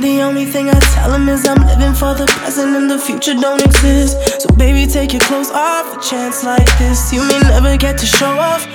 the only thing I tell him is I'm living for the present and the future don't exist. So baby, take your clothes off, a chance like this. You may never get to show off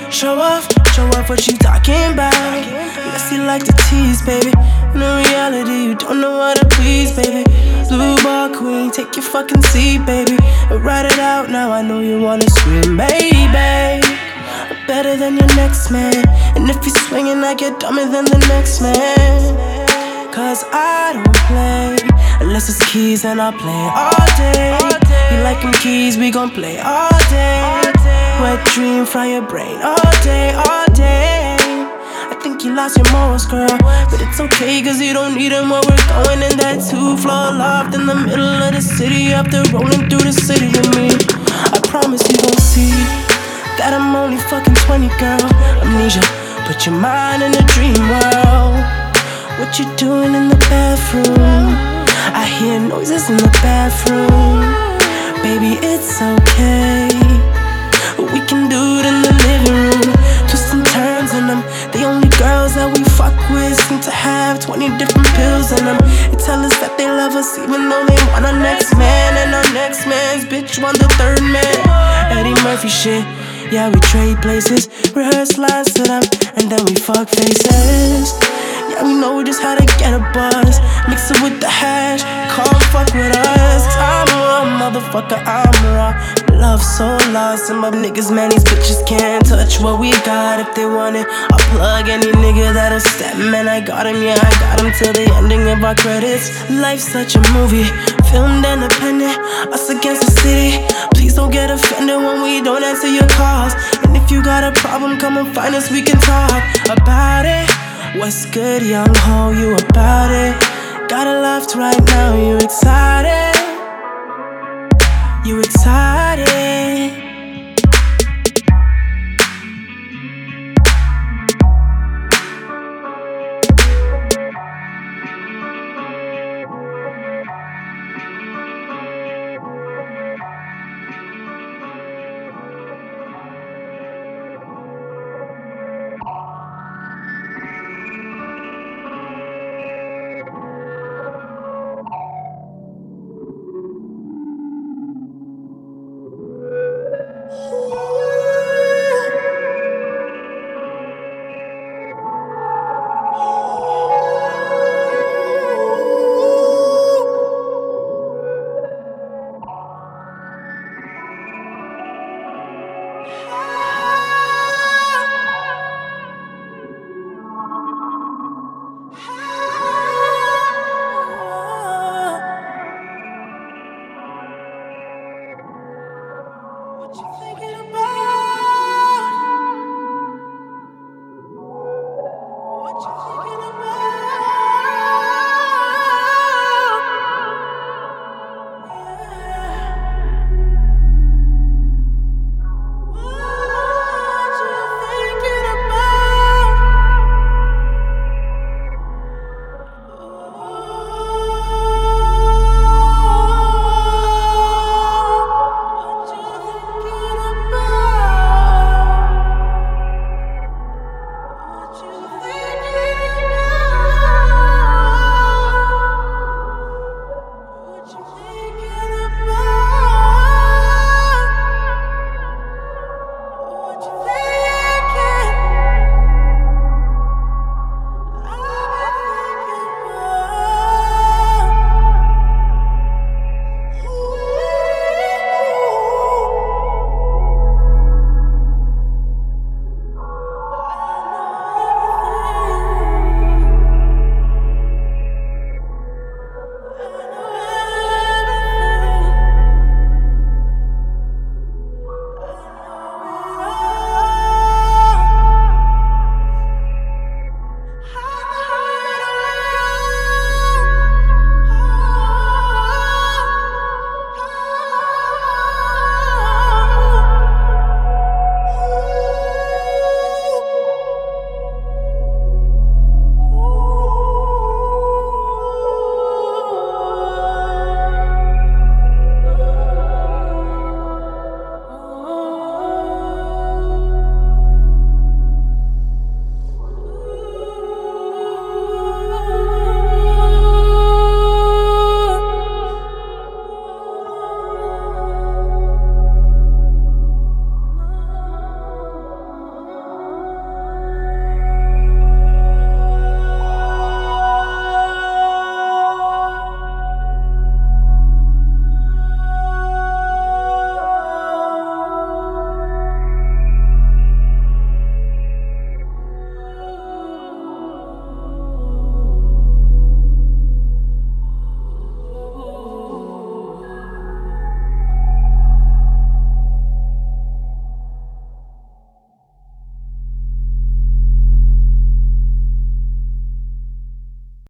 what you talking about. Unless you like to tease, baby. In reality, you don't know how to please, baby. Blue ball queen, take your fucking seat, baby. Write it out now, I know you wanna scream, baby. I'm better than your next man. And if you're swinging, I get dumber than the next man. Cause I don't play unless it's keys, and I'll play all day. You like them keys, we gon' play all day. Wet dream, fry your brain all day, all day. I think you lost your morals, girl, but it's okay, cause you don't need them when we're going in that 2-floor loft in the middle of the city, after rolling through the city with me. I promise you gon' see that I'm only fucking 20, girl. Amnesia, put your mind in a dream world. What you doing in the bathroom? I hear noises in the bathroom. Baby, it's okay, we can do it in the living room. Twists and turns in them. The only girls that we fuck with seem to have 20 different pills in them. They tell us that they love us even though they want our next man, and our next man's bitch want the third man. Eddie Murphy shit. Yeah, we trade places, rehearse lines to them, and then we fuck faces. Yeah, we know just how to get a buzz. Mix it with the hash, come fuck with us. I'm a raw motherfucker, I'm raw. Love so lost, and my niggas, man, these bitches can't touch what we got if they want it. I'll plug any nigga that'll step, man, I got him, yeah, I got him till the ending of our credits. Life's such a movie, filmed independent, us against the city. Please don't get offended when we don't answer your calls. And if you got a problem, come and find us, we can talk about it. What's good, young ho, you about it? Got a left right now, you excited? You excited?